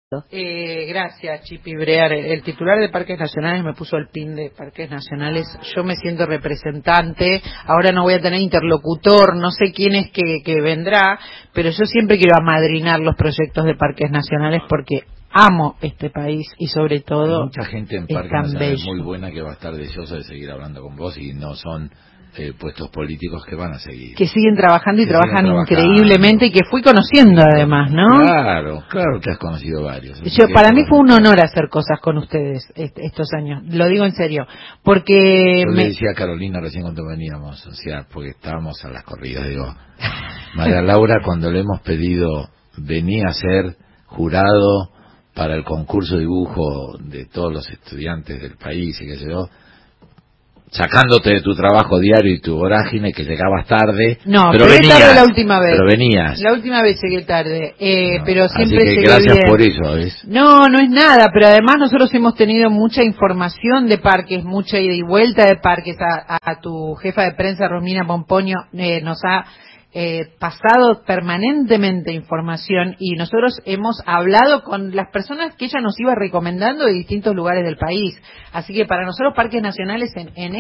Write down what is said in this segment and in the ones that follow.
Gracias, Chipi Brear. El titular de Parques Nacionales me puso el pin de Parques Nacionales. Yo me siento representante. Ahora no voy a tener interlocutor, no sé quién es que vendrá, pero yo siempre quiero amadrinar los proyectos de Parques Nacionales porque amo este país y sobre todo hay mucha gente en Parques Nacionales muy buena que va a estar deseosa de seguir hablando con vos y no son puestos políticos que van a seguir. Que siguen trabajando y trabajan increíblemente y que fui conociendo además, ¿no? Claro que has conocido varios. Para mí fue un honor hacer cosas con ustedes estos años, lo digo en serio, porque... Yo le decía a Carolina recién cuando veníamos, o sea, porque estábamos a las corridas, digo, María Laura, cuando le hemos pedido venir a ser jurado para el concurso de dibujo de todos los estudiantes del país y qué sé yo, sacándote de tu trabajo diario y tu vorágine, que llegabas tarde, no, pero venías, tarde la última vez. Pero venías. La última vez llegué tarde, no, pero siempre así que llegué gracias bien. por eso, ¿ves? No es nada, pero además nosotros hemos tenido mucha información de parques, mucha ida y vuelta de parques. A tu jefa de prensa, Romina Pomponio, nos ha pasado permanentemente información y nosotros hemos hablado con las personas que ella nos iba recomendando de distintos lugares del país. Así que para nosotros Parques Nacionales en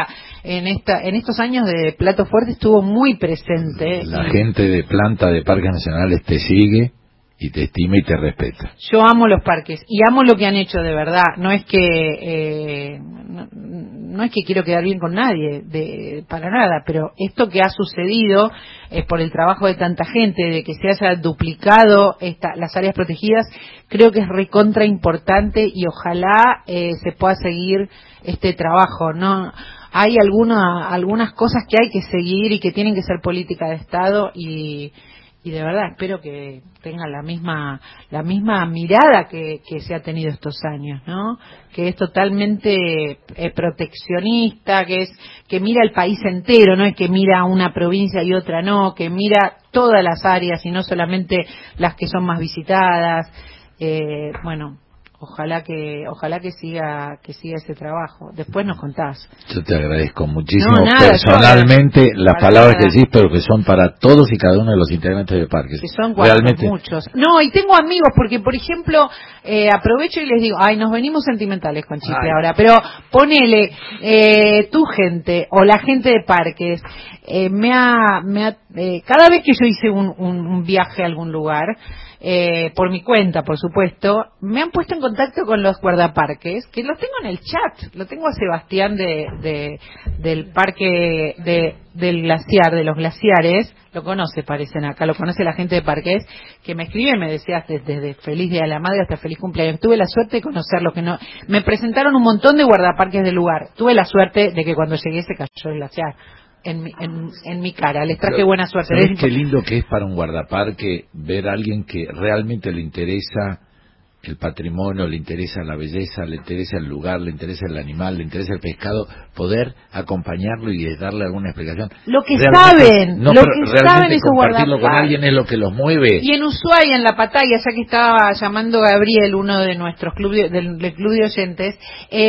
estos años de plato fuerte estuvo muy presente. La gente de planta de Parques Nacionales te sigue y te estima y te respeta. Yo amo los parques y amo lo que han hecho de verdad. No es que no es que quiero quedar bien con nadie, para nada, pero esto que ha sucedido es por el trabajo de tanta gente, de que se haya duplicado las áreas protegidas, creo que es recontra importante y ojalá se pueda seguir este trabajo, ¿no? Hay algunas cosas que hay que seguir y que tienen que ser política de Estado y de verdad espero que tengan la misma mirada que se ha tenido estos años, ¿no? Que es totalmente proteccionista, que mira el país entero, no es que mira una provincia y otra no, que mira todas las áreas y no solamente las que son más visitadas. Bueno, ojalá que siga ese trabajo. Después nos contás. Yo te agradezco muchísimo personalmente las palabras que decís, pero que son para todos y cada uno de los integrantes de Parques. Que son realmente muchos. No, y tengo amigos porque, por ejemplo, aprovecho y les digo, nos venimos sentimentales con Chipe ahora, pero ponele tu gente o la gente de Parques, cada vez que yo hice un viaje a algún lugar, por mi cuenta, por supuesto, me han puesto en contacto con los guardaparques, que los tengo en el chat. Lo tengo a Sebastián del parque del glaciar, de los glaciares. Lo conoce, parecen acá, lo conoce la gente de Parques, que me escribe y me decía desde feliz día de la madre hasta feliz cumpleaños. Tuve la suerte de conocerlos, me presentaron un montón de guardaparques del lugar. Tuve la suerte de que cuando llegué se cayó el glaciar en mi cara, les traje buena suerte. ¿Sabés qué lindo que es para un guardaparque ver a alguien que realmente le interesa el patrimonio, le interesa la belleza, le interesa el lugar, le interesa el animal, le interesa el pescado, poder acompañarlo y darle alguna explicación? Lo que saben esos compartirlo con alguien es lo que los mueve. Y en Ushuaia, en La Pataya, ya que estaba llamando Gabriel, uno de nuestros del club de oyentes,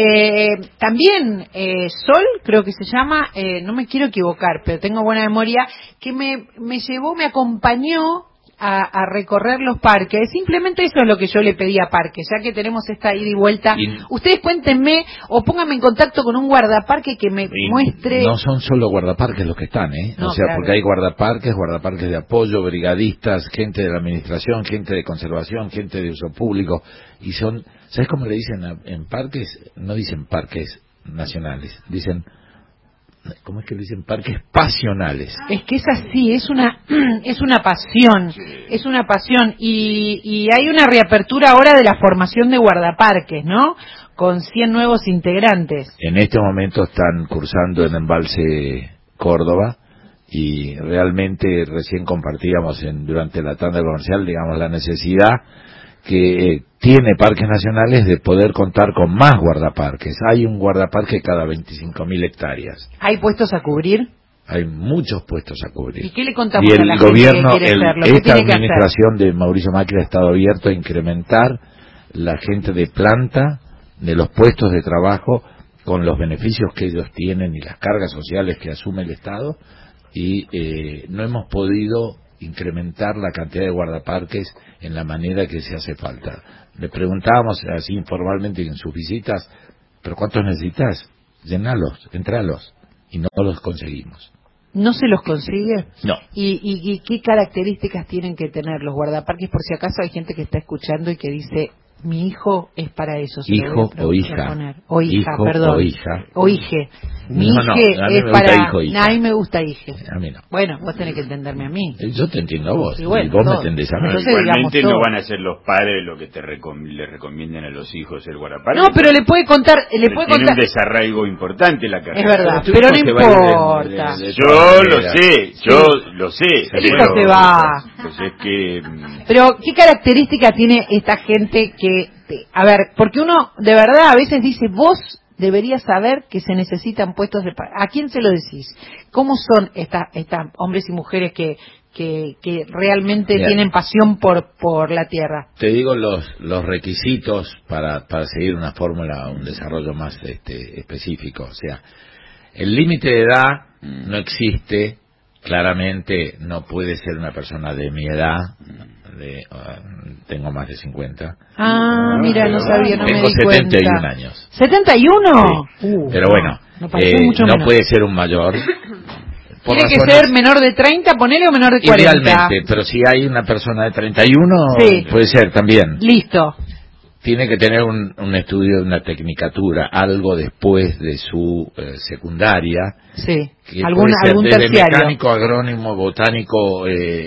también Sol, creo que se llama, no me quiero equivocar, pero tengo buena memoria, que me acompañó a recorrer los parques. Simplemente eso es lo que yo le pedí a Parques, ya que tenemos esta ida y vuelta. Ustedes cuéntenme o pónganme en contacto con un guardaparque que me muestre. No son solo guardaparques los que están, No, o sea, claro. porque hay guardaparques de apoyo, brigadistas, gente de la administración, gente de conservación, gente de uso público, y son, ¿sabes cómo le dicen en parques? No dicen parques nacionales, dicen, ¿cómo es que le dicen? Parques pasionales. Es que es así, es una pasión, es una pasión y hay una reapertura ahora de la formación de guardaparques, ¿no? Con 100 nuevos integrantes. En este momento están cursando en Embalse Córdoba y realmente recién compartíamos durante la tanda comercial, digamos, la necesidad que tiene Parques Nacionales de poder contar con más guardaparques. Hay un guardaparque cada 25.000 hectáreas. ¿Hay puestos a cubrir? Hay muchos puestos a cubrir. ¿Y qué le contamos a la gente gobierno, que quiere hacerlo? Esta administración de Mauricio Macri ha estado abierto a incrementar la gente de planta, de los puestos de trabajo, con los beneficios que ellos tienen y las cargas sociales que asume el Estado, y no hemos podido incrementar la cantidad de guardaparques en la manera que se hace falta. Le preguntábamos así informalmente en sus visitas, ¿pero cuántos necesitas? Llenalos, entralos. Y no los conseguimos. ¿No se los consigue? No. ¿Y qué características tienen que tener los guardaparques? Por si acaso hay gente que está escuchando y que dice, mi hijo es para eso. Hijo o hija. O hija, hijo perdón. o hija. O hije. Mi No, hije a mí es me para... gusta hijo, hija. A mí me gusta hije. A mí no. Bueno, vos tenés que entenderme a mí. Yo te entiendo a vos, Y bueno, y vos me todo. entendés a mí. Entonces, Igualmente digamos, no todo. van a ser los padres lo que le recomienden a los hijos el guardaparque. No, pero le puede contar... Tiene un desarraigo importante la carrera. Es verdad, tu pero hijo no se va a ir importa. Yo lo sé. El hijo se va. Pues es que... Pero, ¿qué característica tiene esta gente que... A ver, porque uno de verdad a veces dice, vos deberías saber que se necesitan puestos de... ¿A quién se lo decís? ¿Cómo son estas hombres y mujeres que realmente Bien. tienen pasión por la tierra? Te digo los requisitos para seguir una fórmula, un desarrollo más específico. O sea, el límite de edad no existe. Claramente no puede ser una persona de mi edad. Tengo más de 50. Mira, no sabía, no Tengo me di 71 cuenta. años. ¿71? Sí. Pero bueno, no puede ser un mayor. Tiene que ser menor de 30, ponele, o menor de 40. Idealmente, pero si hay una persona de 31, sí, puede ser también. Listo. Tiene que tener un estudio, una tecnicatura, algo después de su secundaria. Sí, que algún desde terciario. Mecánico, agrónomo, botánico,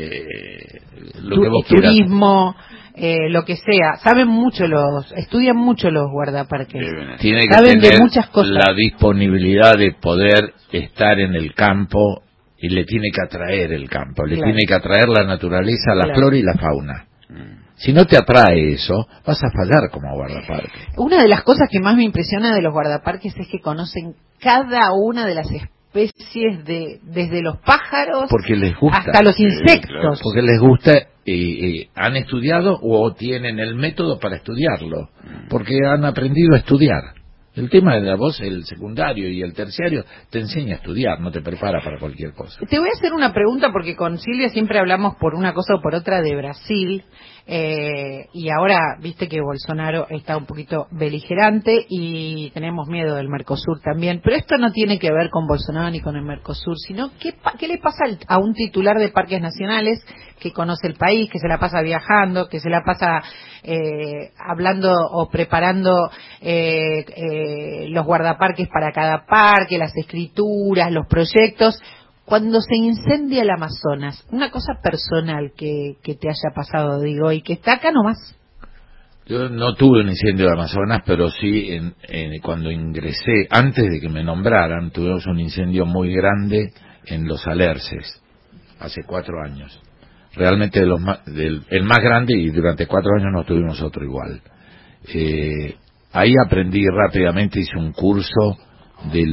lo que vos quieras. Turismo, lo que sea. Estudian mucho los guardaparques. Tiene que Saben tener de muchas cosas. la disponibilidad de poder estar en el campo, y le tiene que atraer el campo, le tiene que atraer la naturaleza, la flora y la fauna. Si no te atrae eso, vas a fallar como guardaparque. Una de las cosas que más me impresiona de los guardaparques es que conocen cada una de las especies, desde los pájaros porque les gusta, hasta los insectos. Porque les gusta y han estudiado o tienen el método para estudiarlo, porque han aprendido a estudiar. El tema de la voz, el secundario y el terciario, te enseña a estudiar, no te prepara para cualquier cosa. Te voy a hacer una pregunta porque con Silvia siempre hablamos por una cosa o por otra de Brasil, y ahora viste que Bolsonaro está un poquito beligerante y tenemos miedo del Mercosur también, pero esto no tiene que ver con Bolsonaro ni con el Mercosur, sino ¿qué le pasa a un titular de parques nacionales que conoce el país, que se la pasa viajando, que se la pasa hablando o preparando los guardaparques para cada parque, las escrituras, los proyectos, cuando se incendia el Amazonas? Una cosa personal que te haya pasado, digo, y que está acá nomás. Yo no tuve un incendio de Amazonas, pero sí cuando ingresé, antes de que me nombraran, tuvimos un incendio muy grande en Los Alerces, hace 4 años. Realmente el más grande, y durante 4 años no tuvimos otro igual. Ahí aprendí rápidamente, hice un curso de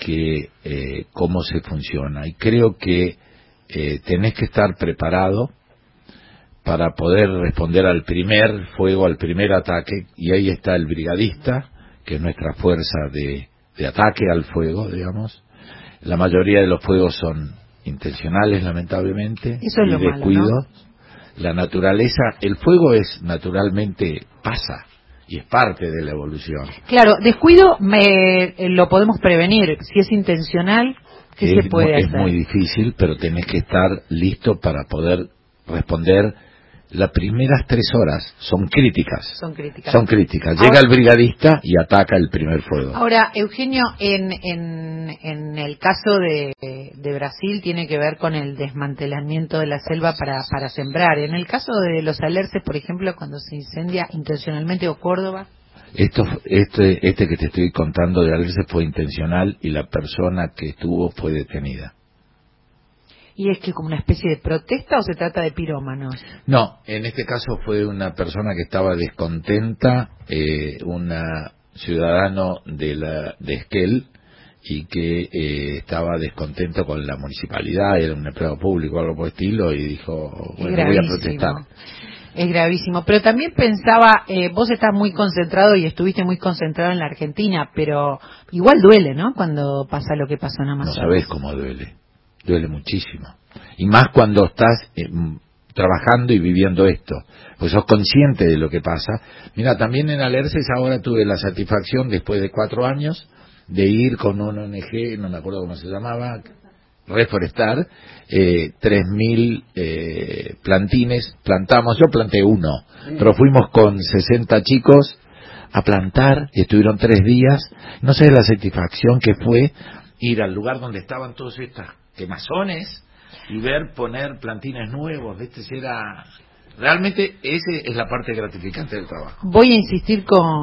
cómo se funciona, y creo que tenés que estar preparado para poder responder al primer fuego, al primer ataque, y ahí está el brigadista, que es nuestra fuerza de ataque al fuego, digamos. La mayoría de los fuegos son intencionales, lamentablemente, eso es y lo descuido. malo, ¿no? La naturaleza, el fuego naturalmente pasa, y es parte de la evolución. Claro, descuido lo podemos prevenir. Si es intencional, ¿qué se puede hacer? Es muy difícil, pero tenés que estar listo para poder responder. Las primeras 3 horas son críticas. Son críticas. Llega Ahora, el brigadista y ataca el primer fuego. Ahora, Eugenio, en el caso de Brasil tiene que ver con el desmantelamiento de la selva para sembrar. En el caso de Los Alerces, por ejemplo, cuando se incendia intencionalmente, o Córdoba. Este que te estoy contando de Alerces fue intencional, y la persona que estuvo fue detenida. ¿Y es que como una especie de protesta o se trata de pirómanos? No, en este caso fue una persona que estaba descontenta, una ciudadano de Esquel, y que estaba descontento con la municipalidad, era un empleado público o algo por el estilo, y dijo, bueno, voy a protestar. Es gravísimo, pero también pensaba, vos estás muy concentrado y estuviste muy concentrado en la Argentina, pero igual duele, ¿no?, cuando pasa lo que pasó en Amazonas. No sabés cómo duele muchísimo. y más cuando estás trabajando y viviendo esto, pues sos consciente de lo que pasa. Mira, también en Alerces ahora tuve la satisfacción, después de 4 años, de ir con una ONG, no me acuerdo cómo se llamaba, reforestar, 3.000 plantines, plantamos, yo planté uno, pero fuimos con 60 chicos a plantar, y estuvieron 3 días, no sé la satisfacción que fue ir al lugar donde estaban todos estas quemazones, y ver poner plantines nuevos, ¿viste? Realmente esa es la parte gratificante del trabajo. Voy a insistir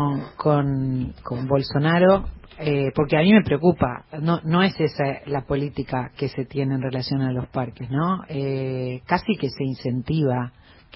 con Bolsonaro, porque a mí me preocupa, no es esa la política que se tiene en relación a los parques, ¿no? Casi que se incentiva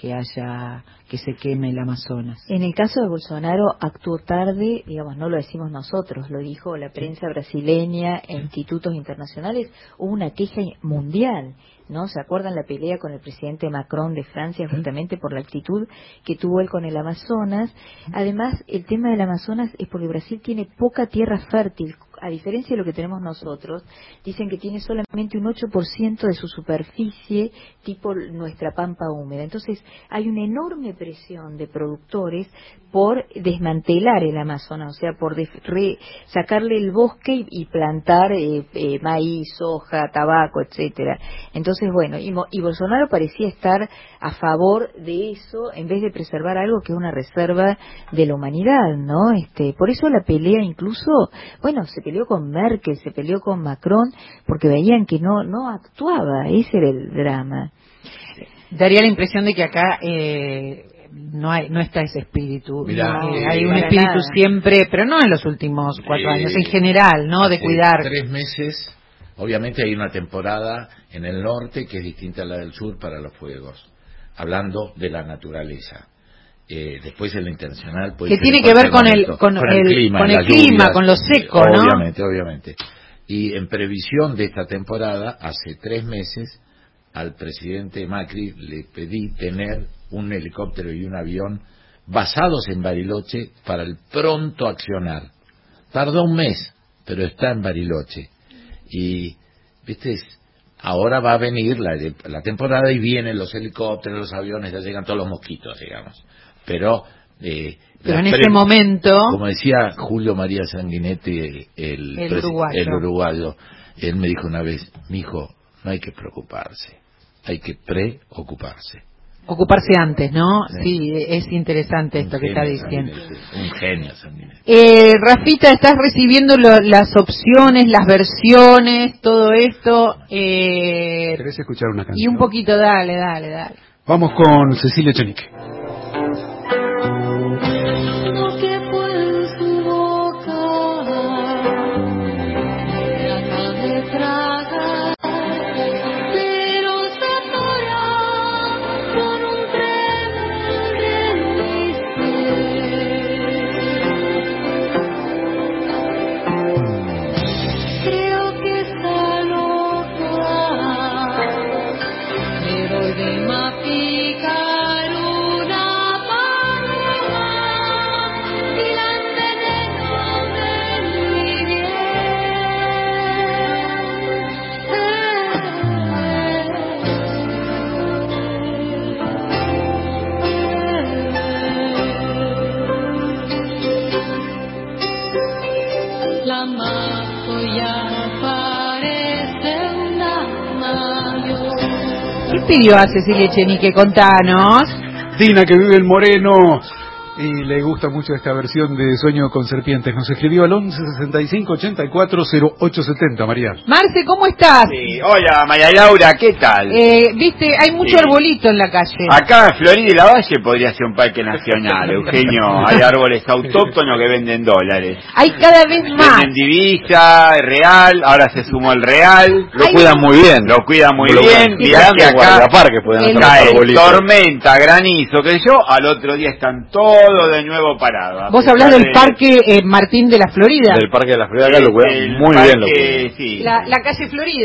que se queme el Amazonas. En el caso de Bolsonaro actuó tarde, digamos, no lo decimos nosotros, lo dijo la prensa brasileña e institutos internacionales, hubo una queja mundial, ¿no? ¿Se acuerdan la pelea con el presidente Macron de Francia justamente por la actitud que tuvo él con el Amazonas? Además, el tema del Amazonas es porque Brasil tiene poca tierra fértil, a diferencia de lo que tenemos nosotros. Dicen que tiene solamente un 8% de su superficie, tipo nuestra pampa húmeda. Entonces, hay una enorme presión de productores por desmantelar el Amazonas, o sea, por sacarle el bosque y plantar maíz, soja, tabaco, etcétera. Entonces, bueno, y Bolsonaro parecía estar a favor de eso en vez de preservar algo que es una reserva de la humanidad, ¿no? Por eso la pelea incluso, bueno, se peleó con Merkel, se peleó con Macron, porque veían que no actuaba, ese era el drama. Daría la impresión de que acá no está ese espíritu. Mirá, hay un espíritu nada. Siempre, pero no en los últimos 4 años, en general, ¿no? De cuidar. 3 meses, obviamente hay una temporada en el norte que es distinta a la del sur para los fuegos, hablando de la naturaleza. Después en lo intencional puede que ser tiene que ver con el clima, con lo seco, ¿no? Obviamente. Y en previsión de esta temporada, hace 3 meses, al presidente Macri le pedí tener un helicóptero y un avión basados en Bariloche para el pronto accionar. Tardó 1 mes, pero está en Bariloche. Y, viste, ahora va a venir la temporada y vienen los helicópteros, los aviones, ya llegan todos los mosquitos, digamos. Pero en ese momento, como decía Julio María Sanguinetti, el uruguayo, él me dijo una vez: mijo, no hay que preocuparse, hay que preocuparse. Ocuparse antes, ¿no? Sí, es interesante esto que está diciendo. Un genio Sanguinetti. Rafita, estás recibiendo las opciones, las versiones, todo esto. ¿Querés escuchar una canción? Y un poquito, dale. Vamos con Cecilia Echenique. ¿Qué pidió a Cecilia Echenique? Contanos. Dina, que vive en Moreno y le gusta mucho esta versión de Sueño con Serpientes. Nos escribió al 11 65 84 0870, María. Marce, ¿cómo estás? Sí, hola María Laura, ¿qué tal? Viste, hay mucho arbolito en la calle. Acá en Florida y la Valle podría ser un parque nacional, Eugenio. Hay árboles autóctonos que venden dólares. Hay cada vez más. Venden divisa, real, ahora se sumó el real. Lo cuidan muy bien. Lo cuidan muy bien. Mirá que acá cae tormenta, granizo, que yo, al otro día están todos de nuevo parados. Vos hablás del parque Martín de la Florida. Del parque de la Florida, acá lo cuidan muy bien. Sí. La calle Florida.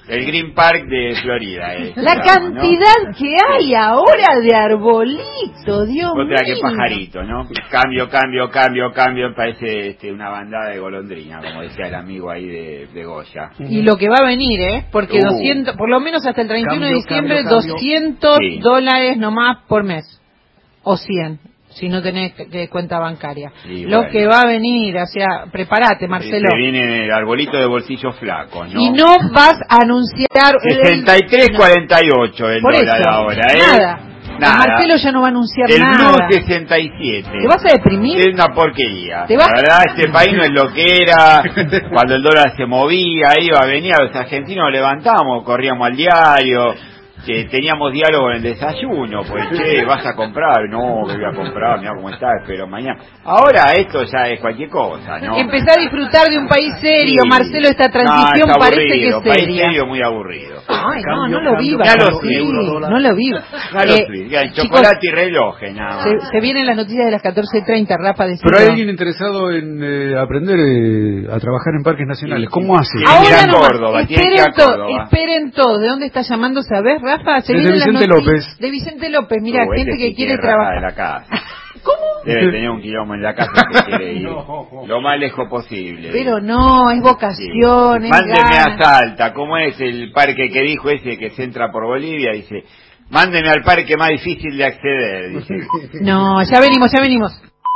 El Green Park de Florida. La cantidad que hay ahora de arbolitos, Dios mío. Otra que pajarito, ¿no? Cambio, parece una bandada de golondrina, como decía el amigo ahí de Goya. Y lo que va a venir, porque 200, por lo menos hasta el 31 de diciembre, $200 nomás por mes. O 100. Si no tenés cuenta bancaria. Lo que va a venir, o sea, prepárate, Marcelo. Se viene el arbolito de bolsillos flacos, ¿no? Y no vas a anunciar... 63.48 el dólar ahora, Nada. Marcelo ya no va a anunciar nada. El Blue 67. ¿Te vas a deprimir? Es una porquería. La verdad, este país no es lo que era. Cuando el dólar se movía, iba, venía, los argentinos levantábamos, corríamos al diario. Que teníamos diálogo en el desayuno, pues vas a comprar, no, que voy a comprar, mira cómo está, pero mañana. Ahora esto ya es cualquier cosa, ¿no? Empezá a disfrutar de un país serio, Marcelo, esta transición parece que es seria. País serio muy aburrido. Ay, no lo viva. No lo viva. Chocolate y relojes, nada más. Se vienen las noticias de las 14:30, Rafa. Pero hay alguien interesado en aprender a trabajar en parques nacionales. ¿Cómo hace? Ahora no, Córdoba, esperen todo. ¿De dónde está llamando, sabés, Rafa? De Vicente López. De Vicente López, mira, gente que quiere trabajar. De la casa. ¿Cómo? Debe tener un quilombo en la casa que quiere ir lo más lejos posible. Pero no, es vocación, es Mándeme a Salta, ¿cómo es el parque que dijo ese que se entra por Bolivia? Dice, mándeme al parque más difícil de acceder, dice. No, ya venimos.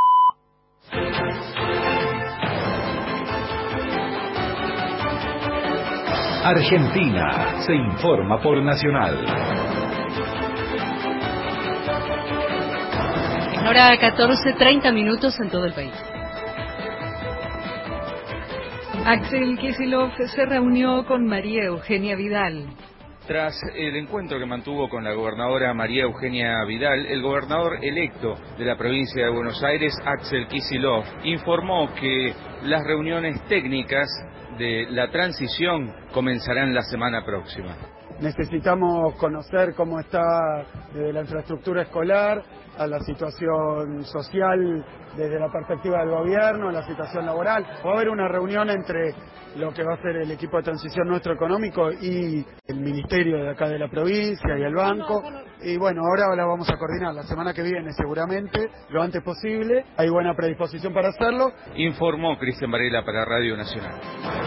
Argentina se informa por Nacional. Hora 14:30 en todo el país. Axel Kicillof se reunió con María Eugenia Vidal. Tras el encuentro que mantuvo con la gobernadora María Eugenia Vidal, el gobernador electo de la provincia de Buenos Aires, Axel Kicillof, informó que las reuniones técnicas de la transición comenzarán la semana próxima. Necesitamos conocer cómo está desde la infraestructura escolar, a la situación social desde la perspectiva del gobierno, a la situación laboral. Va a haber una reunión entre lo que va a ser el equipo de transición nuestro económico y el ministerio de acá de la provincia y el banco. Y bueno, ahora la vamos a coordinar la semana que viene seguramente, lo antes posible. Hay buena predisposición para hacerlo. Informó Cristian Varela para Radio Nacional.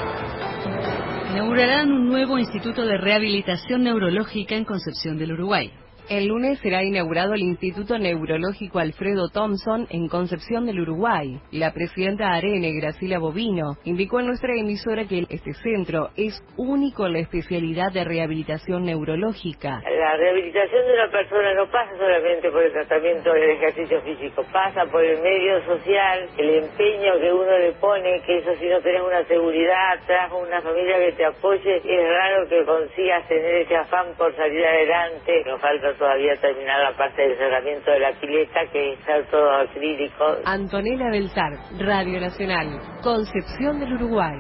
Inaugurarán un nuevo instituto de rehabilitación neurológica en Concepción del Uruguay. El lunes será inaugurado el Instituto Neurológico Alfredo Thompson en Concepción del Uruguay. La presidenta ARENE, Graciela Bovino, indicó en nuestra emisora que este centro es único en la especialidad de rehabilitación neurológica. La rehabilitación de una persona no pasa solamente por el tratamiento del ejercicio físico, pasa por el medio social, el empeño que uno le pone, que eso si no tenés una seguridad atrás, una familia que te apoye, es raro que consigas tener ese afán por salir adelante. Nos falta todavía terminar la parte del cerramiento de la pileta, que está todo acrílico. Antonella Belzar, Radio Nacional, Concepción del Uruguay.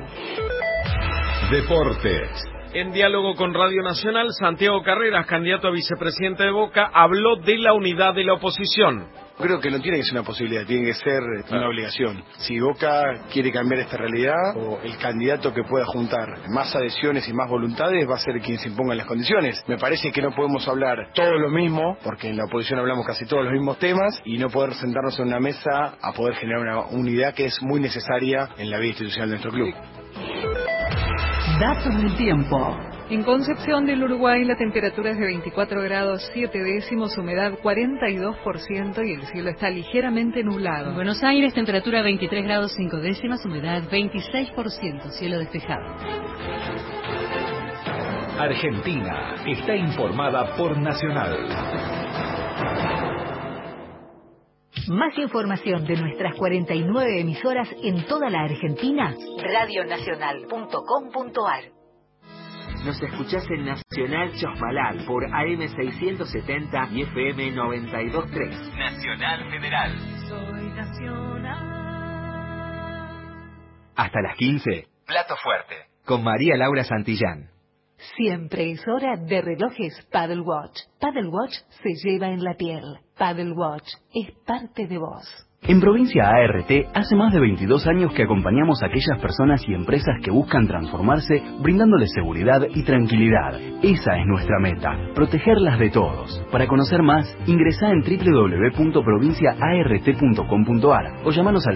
Deportes. En diálogo con Radio Nacional, Santiago Carreras, candidato a vicepresidente de Boca, habló de la unidad de la oposición. Creo que no tiene que ser una posibilidad, tiene que ser una obligación. Si Boca quiere cambiar esta realidad, o el candidato que pueda juntar más adhesiones y más voluntades va a ser quien se imponga las condiciones. Me parece que no podemos hablar todo lo mismo, porque en la oposición hablamos casi todos los mismos temas, y no poder sentarnos en una mesa a poder generar una unidad que es muy necesaria en la vida institucional de nuestro club. Datos del tiempo. En Concepción del Uruguay la temperatura es de 24 grados 7 décimos, humedad 42% y el cielo está ligeramente nublado. En Buenos Aires temperatura 23 grados 5 décimas, humedad 26%, cielo despejado. Argentina está informada por Nacional. Más información de nuestras 49 emisoras en toda la Argentina, radionacional.com.ar. Nos escuchás en Nacional Chosmalal por AM670 y FM 92.3. Nacional Federal. Soy Nacional. Hasta las 15. Plato Fuerte. Con María Laura Santillán. Siempre es hora de relojes Paddle Watch. Paddle Watch se lleva en la piel. Paddle Watch es parte de vos. En Provincia ART hace más de 22 años que acompañamos a aquellas personas y empresas que buscan transformarse, brindándoles seguridad y tranquilidad. Esa es nuestra meta, protegerlas de todos. Para conocer más, ingresá en www.provinciaart.com.ar o llamanos al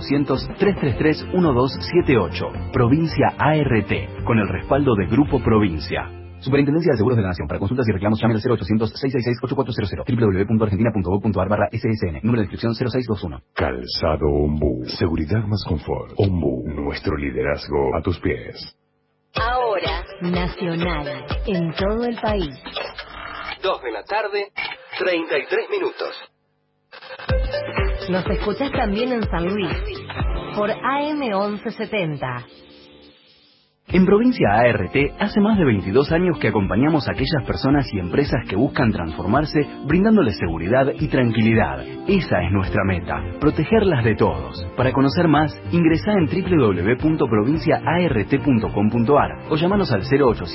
0800-333-1278. Provincia ART, con el respaldo de Grupo Provincia. Superintendencia de Seguros de la Nación. Para consultas y reclamos llame al 0800-666-8400, www.argentina.gov.ar/ssn, número de inscripción 0621. Calzado Ombú. Seguridad más confort. Ombú. Nuestro liderazgo a tus pies. Ahora, nacional, en todo el país. 2 de la tarde, 33 minutos. Nos escuchás también en San Luis, por AM 1170. En Provincia ART hace más de 22 años que acompañamos a aquellas personas y empresas que buscan transformarse, brindándoles seguridad y tranquilidad. Esa es nuestra meta, protegerlas de todos. Para conocer más, ingresá en www.provinciaart.com.ar o llamanos al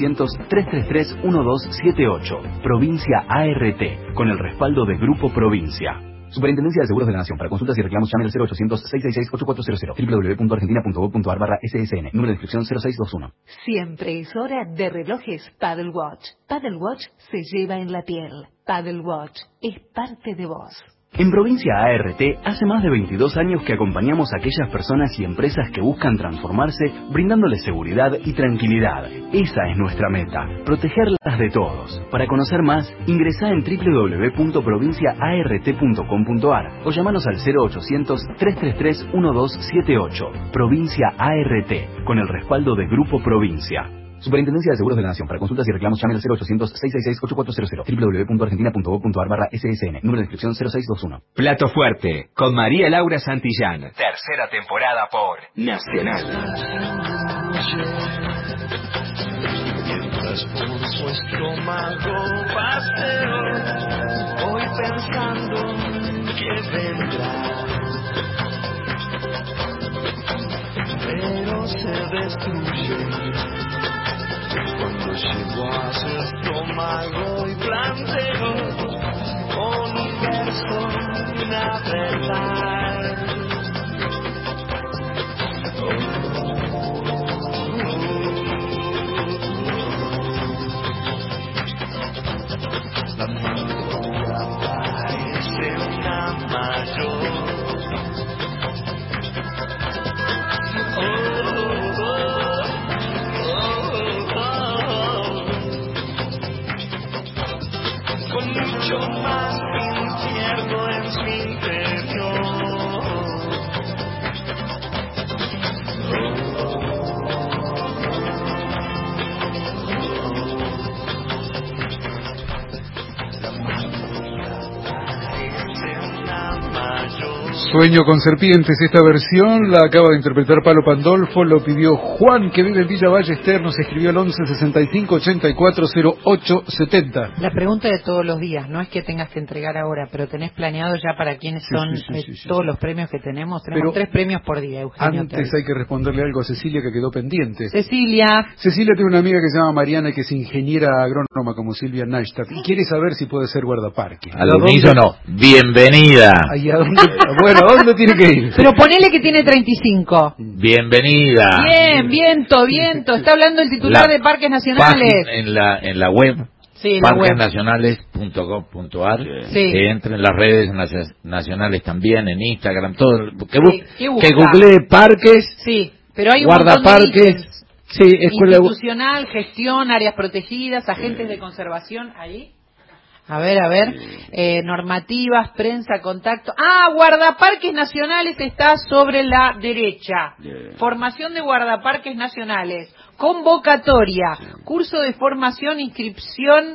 0800-333-1278. Provincia ART, con el respaldo de Grupo Provincia. Superintendencia de Seguros de la Nación. Para consultas y reclamos llame al 0800-666-8400, www.argentina.gov.ar/ssn, número de inscripción 0621. Siempre es hora de relojes Paddle Watch. Paddle Watch se lleva en la piel. Paddle Watch es parte de vos. En Provincia ART hace más de 22 años que acompañamos a aquellas personas y empresas que buscan transformarse, brindándoles seguridad y tranquilidad. Esa es nuestra meta, protegerlas de todos. Para conocer más, ingresá en www.provinciaart.com.ar o llamanos al 0800-333-1278. Provincia ART, con el respaldo de Grupo Provincia. Superintendencia de Seguros de la Nación. Para consultas y reclamos llame al 0800-666-8400, www.argentina.gov.ar/ssn, número de inscripción 0621. Plato Fuerte, con María Laura Santillán. Tercera temporada por Nacional. Mientras por su estómago paseo, voy pensando que vendrá, pero se destruye cuando llego a su estómago y planteo universo, una verdad. La madrugada parece una mayor. Con mucho más infierno en su interior. Sueño con serpientes, esta versión la acaba de interpretar Palo Pandolfo, lo pidió Juan, que vive en Villa Ballester, nos escribió al 1165-840870. La pregunta de todos los días, no es que tengas que entregar ahora, pero tenés planeado ya para quiénes son todos los premios que tenemos. Tenemos 3 premios por día, Eugenio. Antes hay que responderle algo a Cecilia que quedó pendiente. Cecilia tiene una amiga que se llama Mariana, que es ingeniera agrónoma como Silvia Neistat, y quiere saber si puede ser guardaparque. Al unísono, bienvenida. ¿Y a dónde? Bueno, ¿a dónde tiene que ir? Pero ponele que tiene 35. Bienvenida. Bien, viento. Está hablando el titular de Parques Nacionales. En la web. Sí, parquesnacionales.gov.ar, que entre en las redes nacionales también, en Instagram, todo. Que googlee parques, pero hay un guardaparques, institucional, gestión, áreas protegidas, agentes de conservación, ahí. A ver, normativas, prensa, contacto. Guardaparques nacionales está sobre la derecha. Formación de guardaparques nacionales. Convocatoria. Curso de formación, inscripción.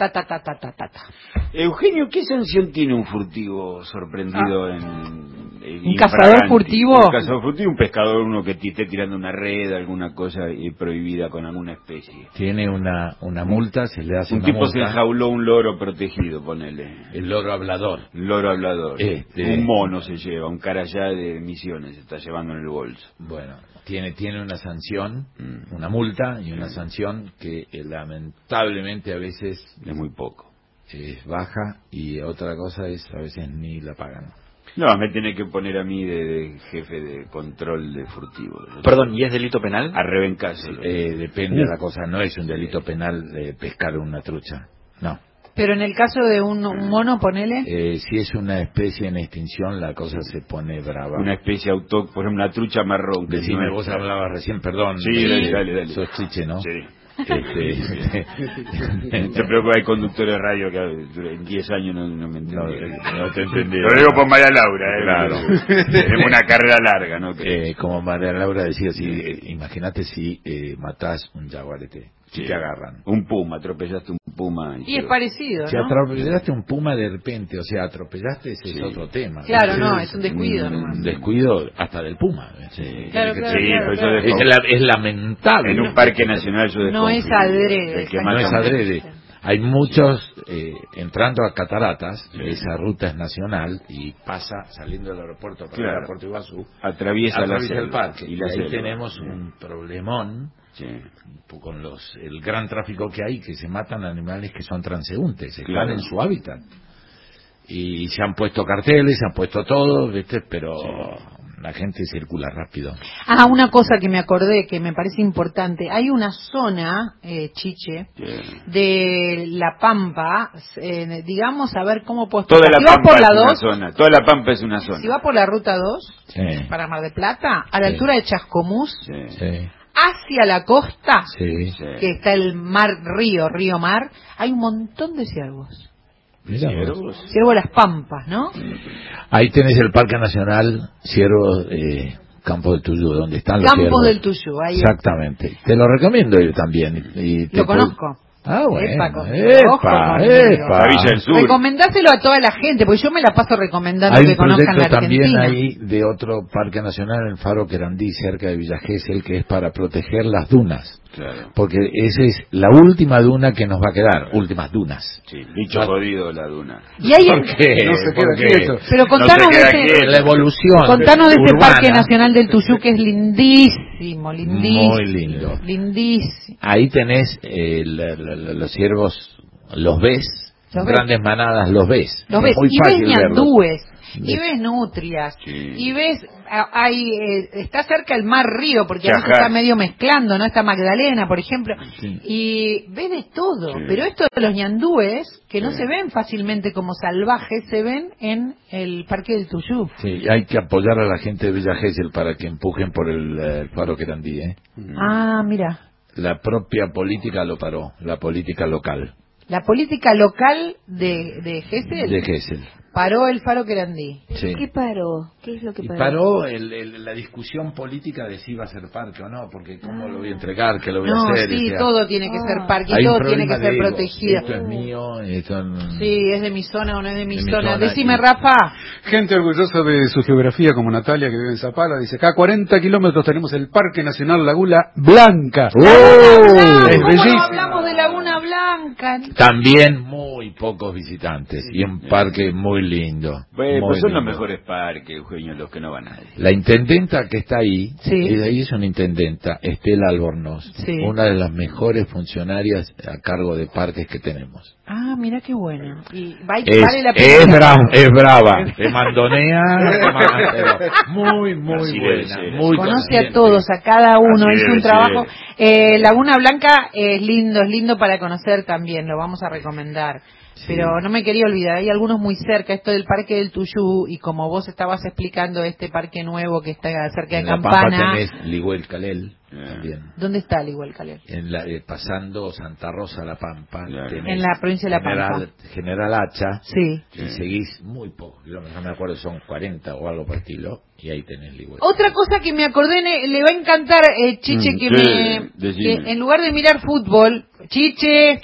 Eugenio, ¿qué sanción tiene un furtivo sorprendido ¿Un cazador furtivo? Un cazador furtivo, un pescador, uno que esté tirando una red, alguna cosa prohibida con alguna especie. Tiene una multa, se le hace un una tipo multa. se enjauló un loro protegido, ponele. El loro hablador. Un mono se lleva, un carayá de Misiones se está llevando en el bolso. Bueno, tiene una sanción, una multa y una sanción que lamentablemente a veces es muy poco. Es baja, y otra cosa es a veces ni la pagan. No, me tiene que poner a mí de jefe de control de furtivo. Perdón, ¿y es delito penal? A revencarse. Depende de la cosa, no es un delito penal pescar una trucha, no. Pero en el caso de un mono, ponele. Si es una especie en extinción, la cosa se pone brava. Una especie autóctona, por ejemplo, una trucha marrón. Decime, vos hablabas recién, perdón. Sí, dale. Sos chiche, ¿no? Sí. No te preocupes, hay conductores de radio que en 10 años no me entendieron. No te entendí. Lo digo por María Laura, claro. Tenemos una carrera larga, ¿no? Como María Laura decía, imagínate si matás un jaguarete, si te agarran. Un puma, atropellaste un puma. Y es parecido, si ¿no? atropellaste un puma de repente, o sea, atropellaste, ese es otro tema. Claro, no, es un descuido nomás. Un descuido hasta del puma. Claro. Es lamentable. En un parque nacional eso no es adrede. No es adrede. Hay muchos entrando a Cataratas, esa ruta es nacional y pasa saliendo del aeropuerto para el aeropuerto Iguazú, atraviesa el parque y ahí tenemos un problemón con el gran tráfico que hay, que se matan animales que son transeúntes, están en su hábitat y se han puesto carteles, se han puesto todo, ¿viste? Pero la gente circula rápido. Una cosa que me acordé que me parece importante. Hay una zona, Chiche, de La Pampa, digamos, a ver cómo puedo explicar. Toda la Pampa es una zona. Toda la Pampa es una zona. Si va por la ruta 2, para Mar del Plata, a la altura de Chascomús, hacia la costa, que está el río mar, hay un montón de ciervos. Ciervo Las Pampas, ¿no? Ahí tenés el Parque Nacional Ciervos Campos del Tuyú, donde están los ciervos. Campos del Tuyú, ahí. Exactamente. Te lo recomiendo yo también. Lo conozco. Bueno. Epa. La Villa del Sur. Recomendáselo a toda la gente, porque yo me la paso recomendando que conozcan la Argentina. Hay un proyecto también ahí de otro parque nacional en el Faro Querandí, cerca de Villa Gesell, que es para proteger las dunas. Claro. Porque esa es la última duna que nos va a quedar, últimas dunas. Bicho jodido la duna. ¿Y hay ¿Por qué? No se queda quieto. Pero contanos de la evolución. Contanos de este urbana. Parque Nacional del Tuyú, que es lindísimo. Muy lindo. Lindísimo. Ahí tenés los ciervos, los ves, grandes manadas, los ves. Los ves, y ves ñandúes, y ves nutrias, Sí. y ves, está cerca el mar río, porque a veces está medio mezclando, ¿no? Está Magdalena, por ejemplo, Sí. y ves de todo, Sí. pero esto de los ñandúes, que no se ven fácilmente como salvajes, se ven en el Parque del Tuyú. Sí, hay que apoyar a la gente de Villa Gesell para que empujen por el Faro Querandí, Mira. La propia política lo paró, la política local. La política local de Gesell. De Gesell. Paró el Faro Querandí. Sí. ¿Qué paró? ¿Qué es lo que Y paró? paró la discusión política de si iba a ser parque o no, porque cómo lo voy a entregar, qué lo voy a hacer. Sí, o sea, todo tiene que ser parque, hay todo un tiene que problema ser de ego. protegido. Esto es mío, esto Sí, es de mi zona o no es de mi mi zona. zona, Decime, y- Rafa. Gente orgullosa de su geografía, como Natalia, que vive en Zapala, dice, acá a 40 kilómetros tenemos el Parque Nacional Laguna Blanca. ¿Cómo Es no bellísimo. hablamos de Laguna Blanca? También muy pocos visitantes y un parque muy lindo. Bueno, muy son los lindo. mejores parques, Eugenio, los que no van nadie. La intendenta que está ahí, Sí. y de ahí es una intendenta, Estela Albornoz, Sí. una de las mejores funcionarias a cargo de parques que tenemos. Mira qué bueno. Y vale la Es pena. brava, te mandonea, pero muy Así debe buena, ser, muy Conoce consciente. a todos, a cada uno, Así hizo debe un trabajo. ser. Laguna Blanca es lindo para conocer también, lo vamos a recomendar. Pero no me quería olvidar, hay algunos muy cerca, esto del Parque del Tuyú, y como vos estabas explicando este parque nuevo que está cerca de En La Pampa Campana. tenés Ligüel Calel también. ¿Dónde está el igual, Caleb? Pasando Santa Rosa La Pampa, tenés En la provincia de La Pampa. General Hacha, Sí. y seguís muy pocos kilómetros, no me acuerdo, son 40 o algo por estilo, y ahí tenés Ligüel. Otra cosa que me acordé, le va a encantar, Chiche, que en lugar de mirar fútbol, Chiche,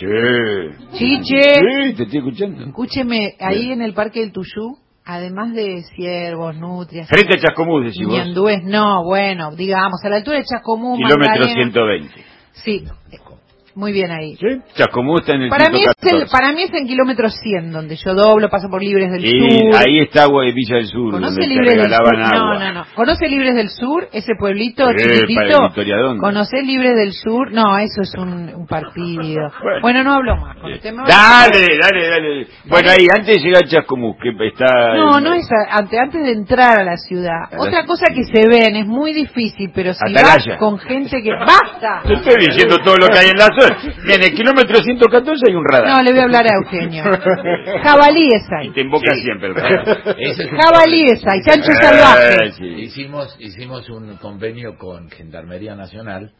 Sí, te estoy escuchando. escúcheme, ahí en el Parque del Tuyú, además de ciervos, nutrias, Frente a Chascomús, decís vos. ñandúes, no, bueno, digamos, a la altura de Chascomús, Kilómetro Magdalena. 120. Sí, Muy bien ahí. ¿Sí? Chascomús está en el Para mí, 114. para mí es en kilómetro 100, donde yo doblo, paso por Libres del Y Sur. ahí está Agua de Villa del Sur, ¿Conoce donde te Libres del Sur? regalaban agua. No. ¿Conoce Libres del Sur? Ese pueblito Para el chiquitito. Victoriadón. ¿Conoce Libres del Sur? No, eso es un partido. Bueno, no hablo más. Con el tema Dale. Bueno, ahí, antes de llegar a Chascomús, que está... No es antes de entrar a la ciudad. Otra cosa que se ven, es muy difícil, pero si Atalaya. vas con gente que... ¡Basta! Te estoy diciendo todo lo que hay en la zona. En el kilómetro 114 hay un radar. No, le voy a hablar a Eugenio. Jabalíes hay. Y te invoca siempre el radar. Jabalíes hay, chancho salvaje. Sí. Hicimos un convenio con Gendarmería Nacional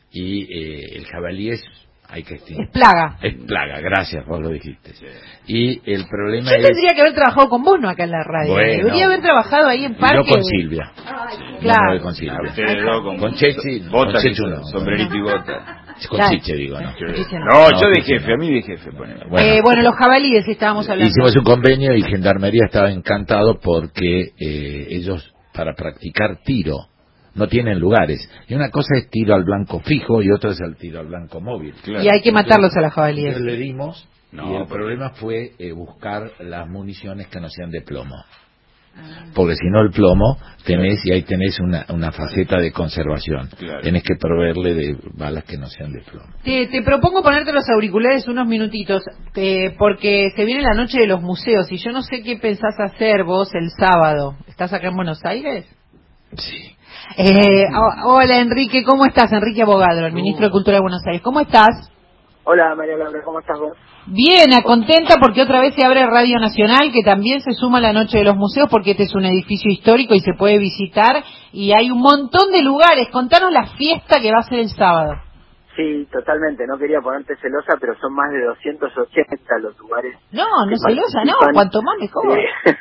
y el jabalí hay que extinguir. Es plaga. Es plaga, gracias, vos lo dijiste. Y el problema Yo es... tendría que haber trabajado con vos, no acá en la radio. Bueno, Debería haber trabajado ahí en Parque. Yo con Silvia. Claro. No, con Silvia. Ustedes dos con Chechi. Bota, con Chechu no. sombrerito y bota. Con Claro. Chiche, digo, ¿no? No, yo de jefe, a mí de jefe. Bueno, los jabalíes estábamos hablando. Hicimos un convenio y Gendarmería estaba encantado porque ellos, para practicar tiro, no tienen lugares. Y una cosa es tiro al blanco fijo y otra es el tiro al blanco móvil. Claro. Y hay que matarlos a las jabalíes. Entonces le dimos y el problema fue buscar las municiones que no sean de plomo. Porque si no el plomo ahí tenés una faceta de conservación. Claro. Tenés que proveerle de balas que no sean de plomo. Te propongo ponerte los auriculares unos minutitos, porque se viene la noche de los museos y yo no sé qué pensás hacer vos el sábado. ¿Estás acá en Buenos Aires? Sí. Hola Enrique, ¿cómo estás? Enrique Abogadro, el ministro de Cultura de Buenos Aires. ¿Cómo estás? Hola María Laura, ¿cómo estás vos? Bien, contenta porque otra vez se abre Radio Nacional, que también se suma a la Noche de los Museos, porque este es un edificio histórico y se puede visitar, y hay un montón de lugares. Contanos la fiesta que va a ser el sábado. Sí, totalmente, no quería ponerte celosa, pero son más de 280 los lugares. No celosa, no, cuanto más mejor.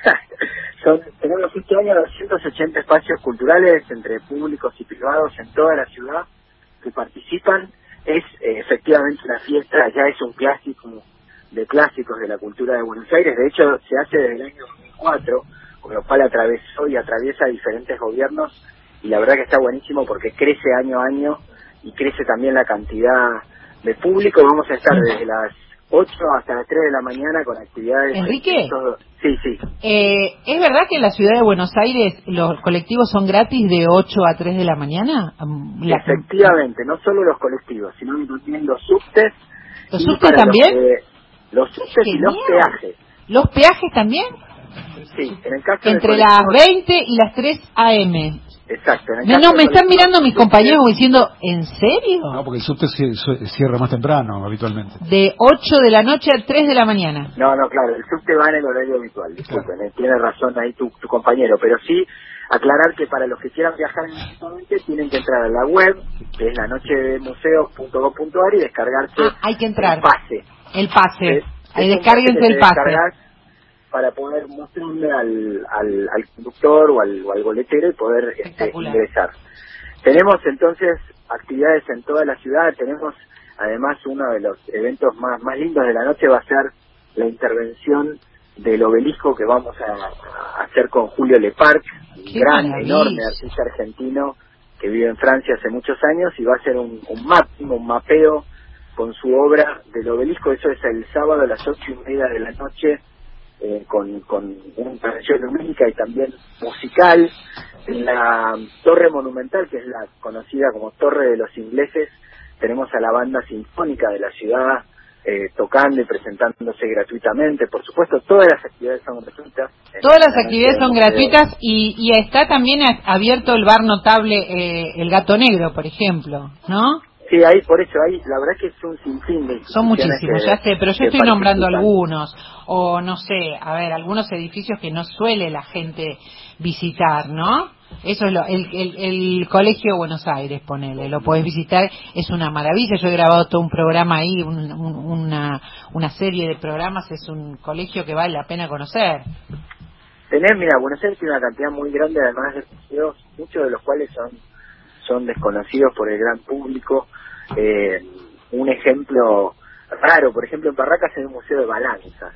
Tenemos este año 280 espacios culturales entre públicos y privados en toda la ciudad que participan. Es efectivamente una fiesta, ya es un clásico de clásicos de la cultura de Buenos Aires. De hecho, se hace desde el año 2004, con lo cual atravesó y atraviesa diferentes gobiernos, y la verdad que está buenísimo porque crece año a año y crece también la cantidad de público. Vamos a estar desde las 8 hasta las 3 de la mañana con actividades. ¿Enrique? Sí. ¿Es verdad que en la ciudad de Buenos Aires los colectivos son gratis de 8 a 3 de la mañana? Efectivamente, no solo los colectivos, sino también los subtes. ¿Los subtes también? Los subtes y los peajes. ¿Los peajes también? Sí, en el caso entre las 20 y las 3 a.m. Exacto. Me están mirando mis compañeros como diciendo, ¿en serio? No, porque el subte cierra más temprano, habitualmente. De 8 de la noche a 3 de la mañana. No, claro, el subte va en el horario habitual, disculpen, tiene razón ahí tu compañero, pero sí aclarar que para los que quieran viajar inmediatamente tienen que entrar a la web, que es lanochedemuseos.gov.ar, y descargarse hay que entrar. El pase. Ahí descárguense el pase. Para poder mostrarle al conductor o al boletero y poder ingresar. Tenemos entonces actividades en toda la ciudad. Tenemos además uno de los eventos más lindos de la noche, va a ser la intervención del obelisco que vamos a hacer con Julio Leparc, un gran, enorme artista argentino que vive en Francia hace muchos años, y va a hacer un mapeo con su obra del obelisco. Eso es el sábado a las 8:30 de la noche, con una intervención lumínica y también musical. En la Torre Monumental, que es la conocida como Torre de los Ingleses, tenemos a la banda sinfónica de la ciudad tocando y presentándose gratuitamente. Por supuesto, todas las actividades son gratuitas. Todas las actividades son gratuitas, y está también abierto el bar notable El Gato Negro, por ejemplo, ¿no? Sí, ahí, por eso, ahí la verdad que es un sinfín de... Son muchísimos, ya sé, pero yo estoy nombrando algunos, o no sé, algunos edificios que no suele la gente visitar, ¿no? Eso es el Colegio de Buenos Aires, ponele, lo podés visitar, es una maravilla. Yo he grabado todo un programa ahí, una serie de programas. Es un colegio que vale la pena conocer. Buenos Aires tiene una cantidad muy grande además de museos, muchos de los cuales son desconocidos por el gran público. Un ejemplo raro, por ejemplo, en Barracas hay un museo de balanzas,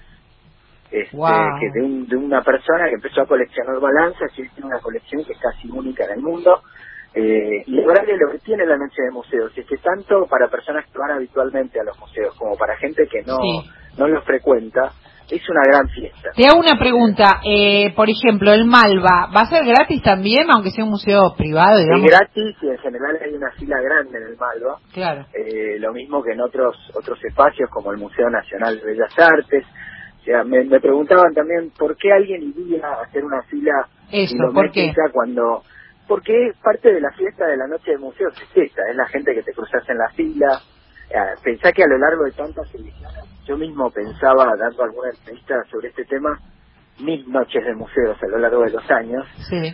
que de una persona que empezó a coleccionar balanzas, y tiene una colección que es casi única en el mundo. y lograrle lo que tiene la noche de museos, es que tanto para personas que van habitualmente a los museos como para gente que no los frecuenta, es una gran fiesta. Te hago una pregunta, por ejemplo, el Malva, ¿va a ser gratis también, aunque sea un museo privado, digamos? Es gratis y en general hay una fila grande en el Malva. Claro. Lo mismo que en otros espacios como el Museo Nacional de Bellas Artes. O sea, me preguntaban también por qué alguien iría a hacer una fila kilométrica cuando... Porque es parte de la fiesta de la noche de museos, es la gente que te cruzas en la fila. Pensá que a lo largo de tantas ediciones, yo mismo pensaba, dando alguna entrevista sobre este tema, 1000 noches de museos a lo largo de los años,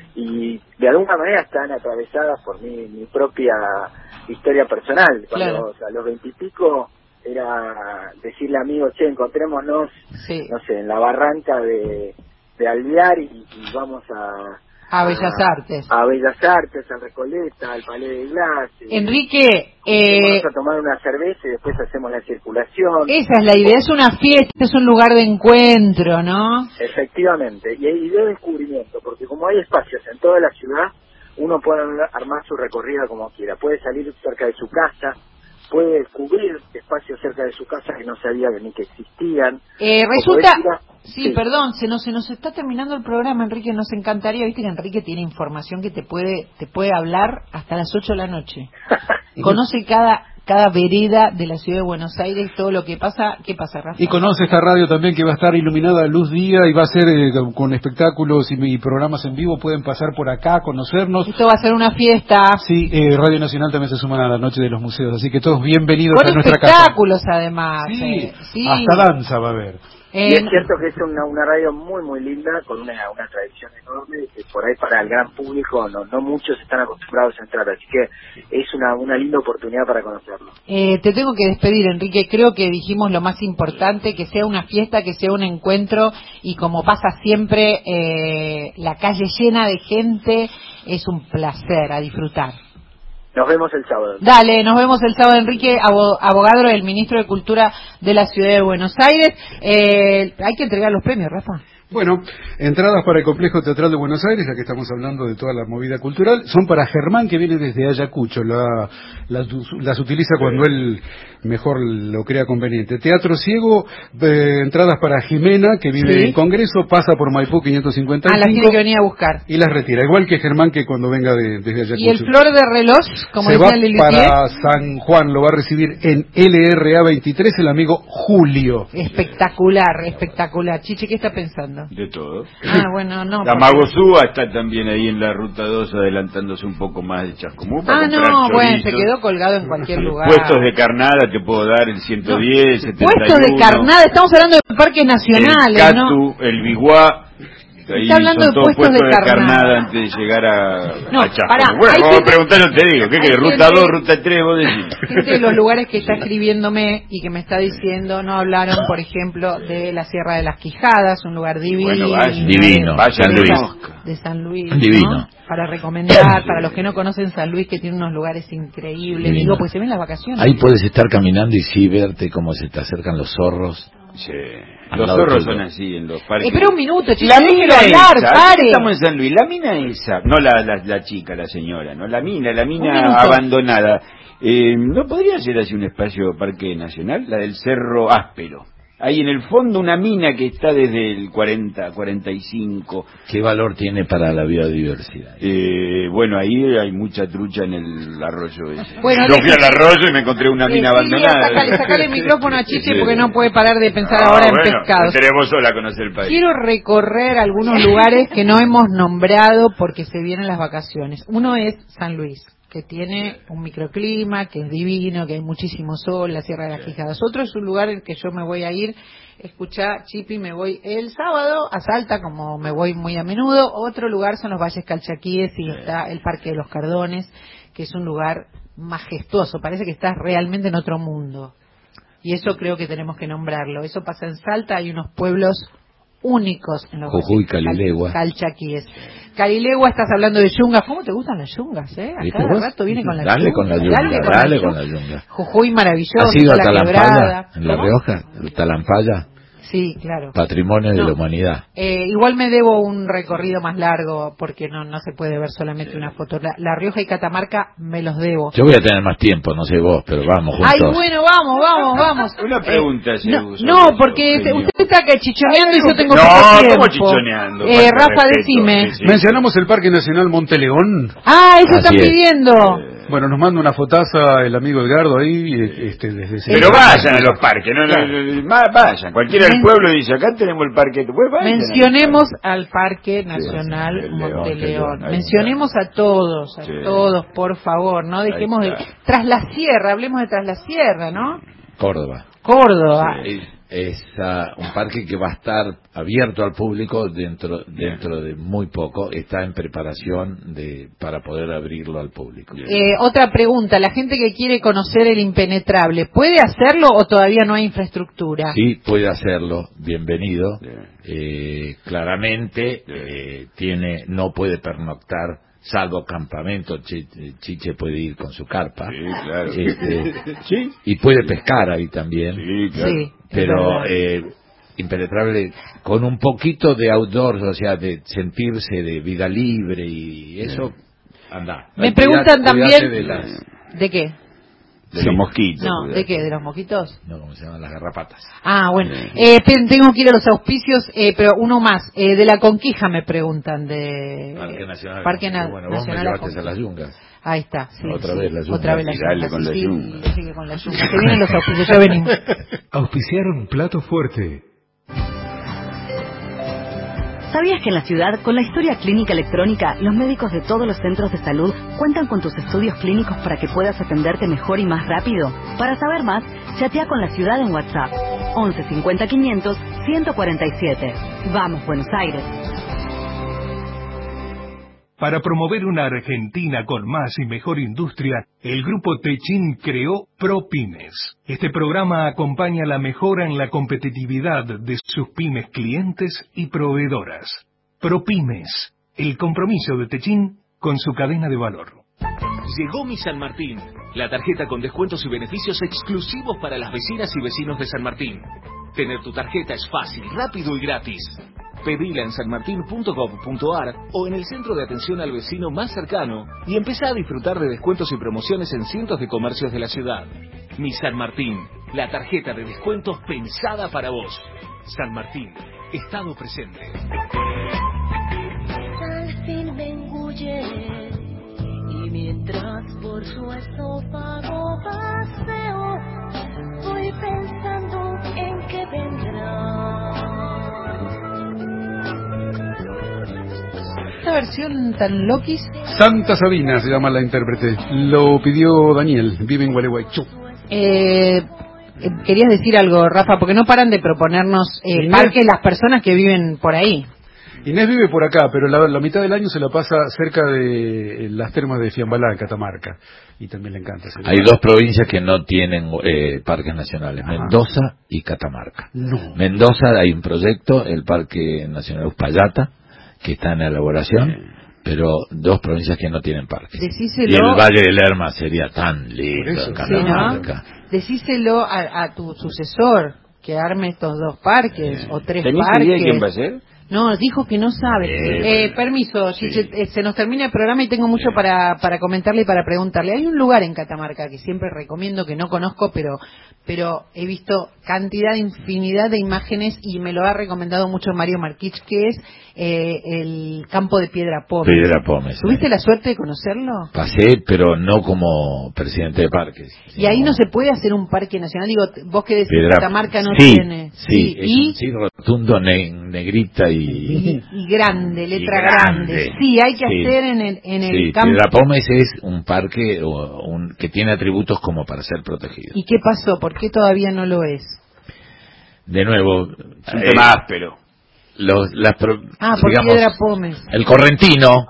y de alguna manera están atravesadas por mi propia historia personal. Cuando a los 20 y pico era decirle a amigos, che, encontrémonos, no sé, en la barranca de Alvear y vamos a Bellas Artes. A Bellas Artes, a Recoleta, al Palais de Glass. Enrique, vamos a tomar una cerveza y después hacemos la circulación. Esa es la idea, es una fiesta, es un lugar de encuentro, ¿no? Efectivamente, y de descubrimiento, porque como hay espacios en toda la ciudad, uno puede armar su recorrida como quiera. Puede salir cerca de su casa, puede descubrir espacios cerca de su casa que no sabía ni que existían. Resulta... Sí, perdón, se nos está terminando el programa, Enrique, nos encantaría, viste que Enrique tiene información que te puede hablar hasta las 8 de la noche. Conoce cada vereda de la ciudad de Buenos Aires, todo lo que pasa. ¿Qué pasa, Rafa? Y conoce esta radio también que va a estar iluminada a luz día y va a ser con espectáculos y programas en vivo. Pueden pasar por acá a conocernos. Esto va a ser una fiesta. Sí, Radio Nacional también se suman a la Noche de los Museos, así que todos bienvenidos a nuestra casa. Espectáculos además. Sí, hasta danza va a haber. Y es cierto que es una radio muy muy linda, con una tradición enorme, que por ahí para el gran público no muchos están acostumbrados a entrar, así que es una linda oportunidad para conocerlo. Te tengo que despedir, Enrique, creo que dijimos lo más importante, que sea una fiesta, que sea un encuentro, y como pasa siempre, la calle llena de gente, es un placer, a disfrutar. Nos vemos el sábado. Dale, nos vemos el sábado, Enrique Avogadro, el ministro de Cultura de la Ciudad de Buenos Aires. Hay que entregar los premios, Rafa. Bueno, entradas para el Complejo Teatral de Buenos Aires, ya que estamos hablando de toda la movida cultural, son para Germán, que viene desde Ayacucho, las utiliza cuando él mejor lo crea conveniente. Teatro Ciego, entradas para Jimena, que vive en Congreso, pasa por Maipú 555. Las tiene que venir a buscar. Y las retira, igual que Germán, que cuando venga desde Ayacucho. ¿Y el Flor de Reloj, como decía Lili? Para San Juan, lo va a recibir en LRA 23 el amigo Julio. Espectacular. Chiche, ¿qué está pensando? De todo. Bueno, no. La Magosúa está también ahí en la ruta 2, adelantándose un poco más de Chascomú. Se quedó colgado en cualquier lugar. Puestos de carnada te puedo dar el 110, 71. Puestos de carnada, estamos hablando de parques nacionales, el Catu, el Biguá. Ahí está hablando son de todos puestos de carnada antes de llegar a Chascomú. Pará, bueno, vamos a preguntar, no te digo. ¿Qué ruta 2, ruta 3, vos decís? Gente de los lugares que está escribiéndome y que me está diciendo, no hablaron, por ejemplo, de la Sierra de las Quijadas, un lugar divino. Bueno, divino. San Luis. De San Luis. Divino. ¿No? Para recomendar, para los que no conocen San Luis, que tiene unos lugares increíbles. Digo, pues se ven las vacaciones. Ahí puedes estar caminando y sí verte cómo se te acercan los zorros. Sí. Los zorros son así en los parques. Espera un minuto, chicos. La mina esa, estamos en San Luis. La mina esa, no la chica, la señora, no la mina abandonada. ¿No podría ser así un espacio parque nacional? La del Cerro Áspero. Ahí en el fondo una mina que está desde el 45. ¿Qué valor tiene para la biodiversidad? Bueno, ahí hay mucha trucha en el arroyo ese. Bueno, yo fui al arroyo y me encontré una mina abandonada. Sacale el micrófono a Chiche porque no puede parar de pensar ahora en pescados. Tenemos sola a conocer el país. Quiero recorrer algunos lugares que no hemos nombrado porque se vienen las vacaciones. Uno es San Luis, que tiene un microclima, que es divino, que hay muchísimo sol, la Sierra de las Quijadas. Otro es un lugar en que yo me voy a ir, escuchá, Chipi, me voy el sábado a Salta, como me voy muy a menudo. Otro lugar son los Valles Calchaquíes y está el Parque de los Cardones, que es un lugar majestuoso, parece que estás realmente en otro mundo. Y eso creo que tenemos que nombrarlo. Eso pasa en Salta, hay unos pueblos únicos en los Jujuy, Calilegua. Calchaquíes. Calilegua, estás hablando de yungas. ¿Cómo te gustan las yungas, A cada rato viene con la yunga. Dale con la yunga. Jujuy maravilloso. ¿Has ido a Talampaya, en La Rioja? ¿Talampaya? Sí, claro. Patrimonio de la humanidad. Igual me debo un recorrido más largo porque no se puede ver solamente una foto. La Rioja y Catamarca me los debo. Yo voy a tener más tiempo, no sé vos, pero vamos juntos. Ay, bueno, vamos. Una pregunta, no, porque usted está que chichoneando y yo tengo poco tiempo. ¿Cómo chichoneando? Rafa, decime. Mencionamos el Parque Nacional Monte León. Eso están pidiendo. Bueno, nos manda una fotaza el amigo Edgardo ahí, desde... Pero vayan a los parques, vayan. Cualquiera del pueblo dice, acá tenemos el parque. Mencionemos al Parque Nacional Monte León. Mencionemos a todos, por favor. No dejemos de... Tras la Sierra, hablemos de Tras la Sierra, ¿no? Córdoba. Sí. Es un parque que va a estar abierto al público dentro de muy poco. Está en preparación para poder abrirlo al público. Otra pregunta, la gente que quiere conocer el impenetrable, ¿puede hacerlo o todavía no hay infraestructura? Sí, puede hacerlo, bienvenido. Claramente no puede pernoctar, salvo campamento. Chiche puede ir con su carpa. Sí, claro. Y puede pescar ahí también. Sí, claro. Sí, pero impenetrable con un poquito de outdoors, o sea, de sentirse de vida libre y eso, anda. Me preguntan también ¿de qué? De los mosquitos. No, ¿de qué? ¿De los mosquitos? No, ¿cómo se llaman? Las garrapatas. Bueno. Tengo que ir a los auspicios, pero uno más. De la Conquija me preguntan, de... Parque Nacional. Bueno, vos me llevaste a las Yungas. Ahí está. Sí, Otra vez la Yunga. Otra vez la Yunga. Con la Yunga. Sí, con la Yunga. Que vienen los auspicios, ya venimos. Auspiciaron Plato Fuerte. ¿Sabías que en la ciudad, con la historia clínica electrónica, los médicos de todos los centros de salud cuentan con tus estudios clínicos para que puedas atenderte mejor y más rápido? Para saber más, chatea con la ciudad en WhatsApp 11 50 500 147. Vamos, Buenos Aires. Para promover una Argentina con más y mejor industria, el Grupo Techin creó ProPymes. Este programa acompaña la mejora en la competitividad de sus pymes clientes y proveedoras. ProPymes, el compromiso de Techin con su cadena de valor. Llegó Mi San Martín, la tarjeta con descuentos y beneficios exclusivos para las vecinas y vecinos de San Martín. Tener tu tarjeta es fácil, rápido y gratis. Pedila en sanmartin.gov.ar o en el centro de atención al vecino más cercano y empezá a disfrutar de descuentos y promociones en cientos de comercios de la ciudad. Mi San Martín, la tarjeta de descuentos pensada para vos. San Martín, Estado presente. Al fin me engulle y mientras por su esófago paseo voy pensando en que vendrá. Esta versión tan loquis. Santa Sabina se llama la intérprete. Lo pidió Daniel, vive en Gualeguaychú. Querías decir algo, Rafa, porque no paran de proponernos parques las personas que viven por ahí. Inés vive por acá, pero la mitad del año se la pasa cerca de las termas de Fiambalá, en Catamarca, y también le encanta. Hay dos provincias que no tienen parques nacionales, Mendoza y Catamarca. No. Mendoza hay un proyecto, el Parque Nacional Uspallata, que está en elaboración, pero dos provincias que no tienen parques. Decíselo, y el Valle del Lerma sería tan lindo en Catamarca. Sí, ¿no? Decíselo a tu sucesor, que arme estos dos parques, o tres ¿Tenés parques. idea de quién va a ser? No, dijo que no sabe. Permiso, sí. Se nos termina el programa y tengo mucho para comentarle y para preguntarle. Hay un lugar en Catamarca que siempre recomiendo, que no conozco, pero he visto infinidad de imágenes y me lo ha recomendado mucho Mario Marquich, que es el campo de Piedra Pómez. Piedra Pómez. ¿Tuviste la suerte de conocerlo? Pasé, pero no como presidente de parques. Y ahí no se puede hacer un parque nacional. Digo, vos que decís Catamarca no sí, tiene. Sí, es un sí rotundo, negrita y grande, letra grande. Sí, hay que hacer en el campo. Piedra Pómez es un parque que tiene atributos como para ser protegido. ¿Y qué pasó? ¿Por qué todavía no lo es? De nuevo, es un tema áspero. Por Piedra Pómez. El correntino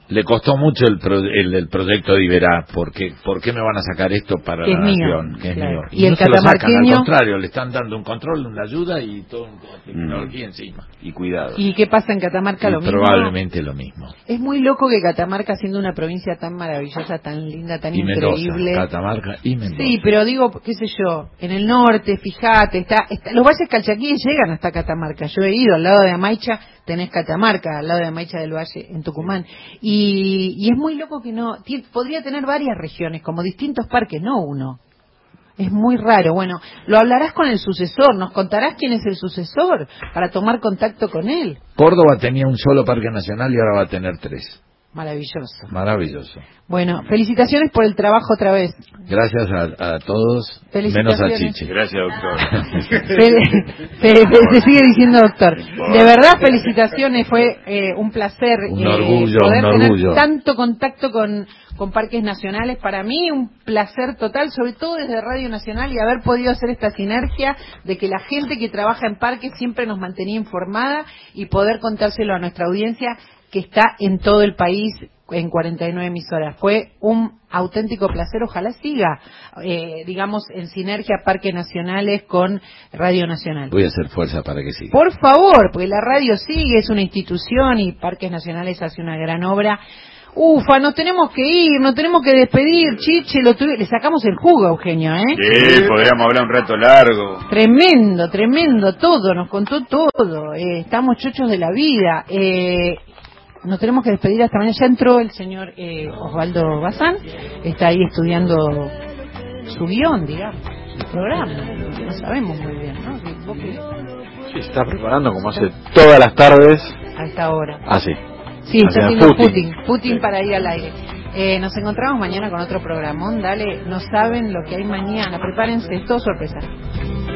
Le costó mucho el proyecto de Iberá, porque ¿por qué me van a sacar esto para la nación? Que es mío. Y el no se lo sacan, al catamarqueño, contrario, le están dando un control, una ayuda y todo tecnología encima. Y cuidado. ¿y qué pasa en Catamarca? Y Lo mismo. probablemente lo mismo. Es muy loco que Catamarca, siendo una provincia tan maravillosa, tan linda, tan Y Mendoza, increíble. Catamarca y Mendoza. Sí, pero digo, qué sé yo, en el norte, fíjate, los valles calchaquíes llegan hasta Catamarca. Yo he ido al lado de Amaicha, tenés Catamarca, al lado de Amaicha del Valle, en Tucumán. Y es muy loco que no, podría tener varias regiones, como distintos parques, no uno. Es muy raro. Bueno, lo hablarás con el sucesor, nos contarás quién es el sucesor para tomar contacto con él. Córdoba tenía un solo parque nacional y ahora va a tener 3. Maravilloso. Maravilloso. Bueno, felicitaciones por el trabajo otra vez. Gracias a todos, menos a Chiche. Gracias, doctor. Se sigue diciendo doctor. De verdad, felicitaciones, fue un placer. Un orgullo, poder un tener orgullo. tanto contacto con parques nacionales. Para mí, un placer total, sobre todo desde Radio Nacional, y haber podido hacer esta sinergia de que la gente que trabaja en parques siempre nos mantenía informada y poder contárselo a nuestra audiencia que está en todo el país en 49 emisoras. Fue un auténtico placer, ojalá siga, digamos, en sinergia Parques Nacionales con Radio Nacional. Voy a hacer fuerza para que siga. Por favor, porque la radio sigue, es una institución y Parques Nacionales hace una gran obra. Ufa, nos tenemos que ir, nos tenemos que despedir, Chiche, le sacamos el jugo a Eugenio, ¿eh? Sí, podríamos hablar un rato largo. Tremendo, todo, nos contó todo, estamos chochos de la vida. Nos tenemos que despedir hasta mañana. Ya entró el señor Osvaldo Bazán, está ahí estudiando su guión, digamos, el programa. No sabemos muy bien, ¿no? Sí, se está preparando como hace todas las tardes. A esta hora. Ah, sí. Sí, está haciendo Putin para ir al aire. Nos encontramos mañana con otro programón. Dale, no saben lo que hay mañana. Prepárense, es todo sorpresa.